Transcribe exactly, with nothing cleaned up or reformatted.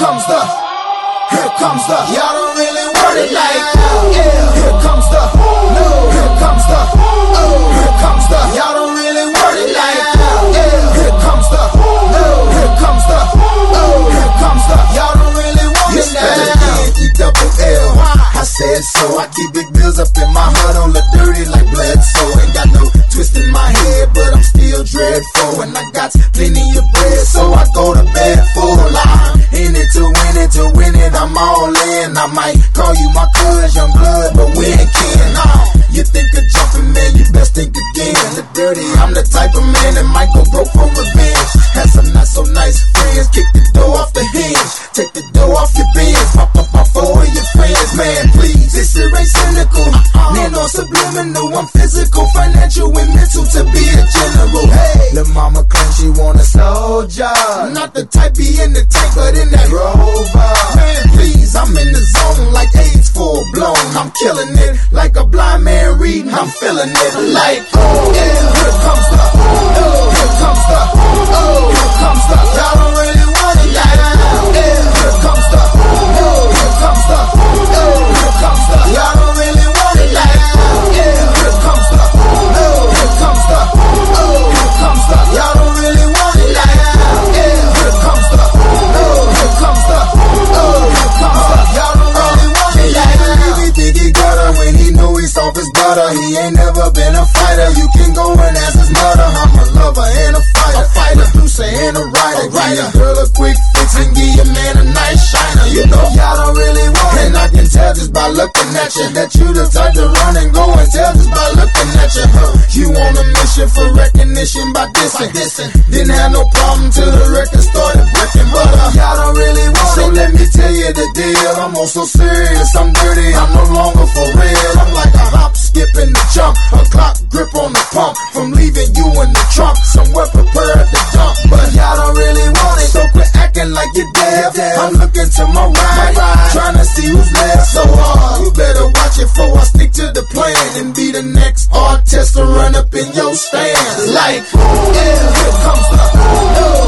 comes the, here comes the, y'all don't really want it like, yeah. Here comes the, no. Here comes the, oh. Here comes the, y'all don't really want it like, yeah. Here comes the, no. Here comes the, oh. Here comes the, y'all don't really want it like, E double L. I said so. I keep big bills up in my hood on the dirty like Bledsoe. Ain't got no twist in my head, but I'm still dreadful. And I got plenty of bread, so I go to bed full. I'm in it to win it, to win it, I'm all in. I might call you my cuz, young blood, but we ain't kin. Uh, you think of jumping, man, you best think again. The dirty, I'm the type of man that might go broke for revenge. Had some not so nice friends, kick the door off the hinge, take the door off your bins, pop up my four of your friends, man, please. This shit ain't cynical, uh-uh. Nano subliminal, I'm physical, financial, and mental to be a general. Hey, lil' mama claim she want a soldier, not the type be in the tank, but in that Rover. Man, please, I'm in the zone like AIDS full blown. I'm killing it like a blind man reading. I'm feeling it like, oh, yeah. Here comes the, oh, here comes the, oh, here comes the. Y'all don't really want it like, yeah. Here comes the, oh, here comes the, oh, here comes the. Y'all don't really want it like, yeah. Here comes the, oh, here comes the, oh, here comes the. Y'all don't really want it like, yeah. Here comes the, oh, here comes the, oh, here comes the. Y'all don't really want it like, yeah. He think he got her when he know he's off his butter. He ain't never been a fighter. You can go and ask his mother. I'm a lover and a fighter. A fighter, producer and a writer. Give your girl a quick fix and give your man a nice shiner. You know y'all don't really want it. And I can tell just by looking at you that you the type to run and go and tell just by looking at you. Huh. You on a mission for recognition by dissing. dissing. Didn't have no problem till the record started breaking. But uh, y'all don't really want so it. So let me tell you the deal. I'm also serious. I'm dirty. I'm no longer for real. I'm like a hop, skip, and a jump. A clock grip on the pump. From leaving you in the trunk. Somewhere prepared to dump. But y'all don't really want it. So quit acting like you're dead. I'm looking to my right. Trying to see who's left. So uh, you better watch it before I stick to the plan. And be the next artist to run up in your stand. Like, yeah, here comes the, oh.